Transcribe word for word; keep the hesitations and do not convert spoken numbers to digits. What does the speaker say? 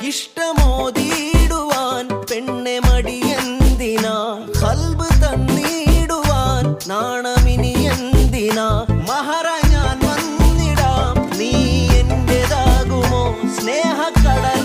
ഇഷ്ടമോതിടുവാൻ പെണ്ണെ മടിയെന്തിനാ ഖൽബ് തന്നിടുവാൻ നാണമിനി എന്തിനാ മഹറ ഞാൻ വന്നിടാം നീ എന്റേതാകുമോ സ്നേഹക്കടൽ